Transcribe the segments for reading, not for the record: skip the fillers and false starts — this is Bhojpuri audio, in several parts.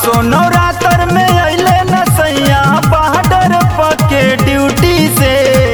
असो नवरात्र में अइले न सैया बॉर्डर पके ड्यूटी से।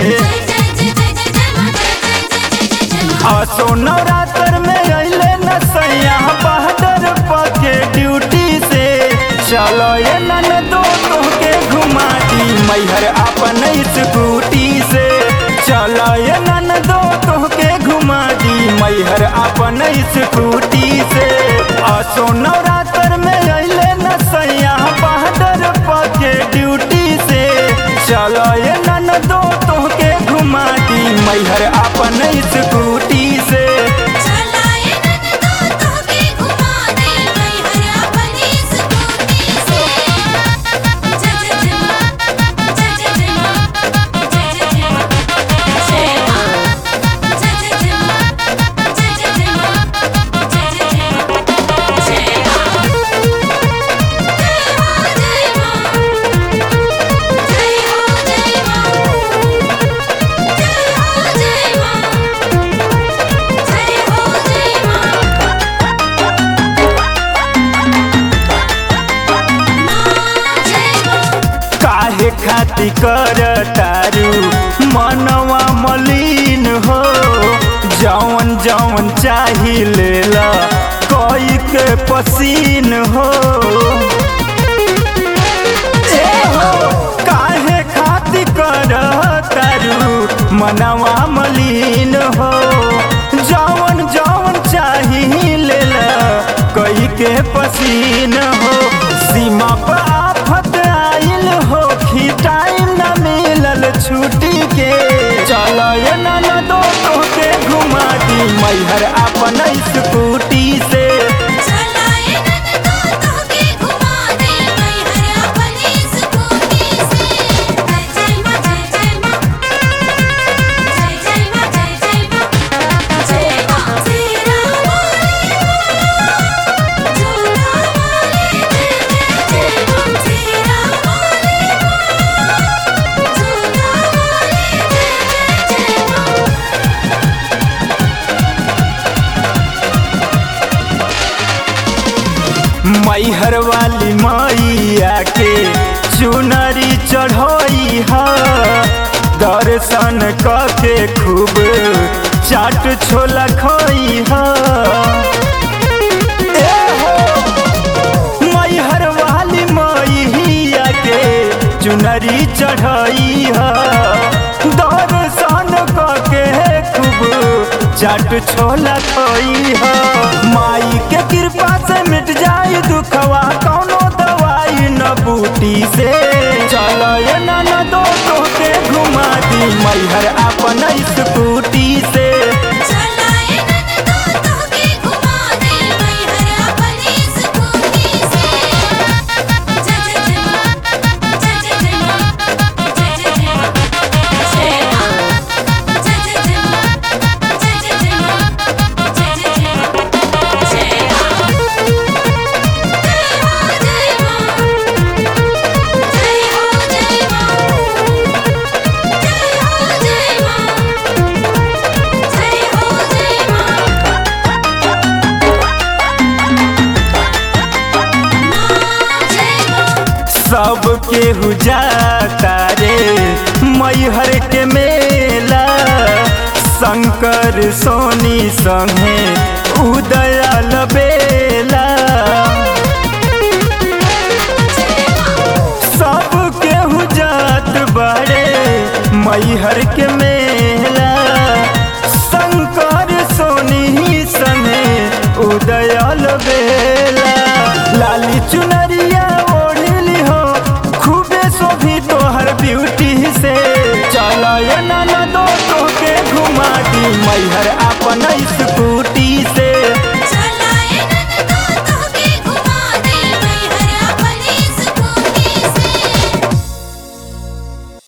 असो नवरात्र में अइले न सैया बॉर्डर पके ड्यूटी से। चलो ये ननदो तोहके घुमा दी मैहर अपन स्कूटी से। चलो ये ननदो तोहके घुमा दी मैहर अपन स्कूटी से। असो नवरात्र में अइले न सैया बॉर्डर पके ड्यूटी से। चलो ये ननदो तोहके घुमा दी मैहर अपन स्कूटी से। काहे खाती कर तारू मनवा मलिन हो। जौन जौन चाही लेला कोई के पसीन हो। काहे खाती कर तारू मनवा मलिन हो। जौन जौन चाही लेला कोई के पसीन हो। सीमा पर आफत आइल हो कि टाइम न मिलल छुट्टी के। चलो ये ननदो तोहके घुमा दी मैहर अपन स्कूटी से। मैहर वाली मैया के चुनरी चढ़ोई है। दर्शन करके खूब चाट छोला खोई है। मैहर वाली मैया के चुनरी चढ़ोई है। दर्शन करके खूब चाट छोला खोई है। माई के कृपा से मिट जाई दुखवा कौनो दवाई न बूटी से। चलो ये ननदो तोहके घुमा दी मैहर अपन स्कूटी से। सब केहू जाता रे मैहर के मेला। शंकर सोनी संगे उदयाल बेला। सब केहू जात बारे मैहर के मेला। शंकर सोनी संगे उदयाल बेला। लाली चुनरिया ओढ़ली हो खूबे शोभी तोहर ब्यूटी से। चलो ये ननदो तोहके घुमा दी मैहर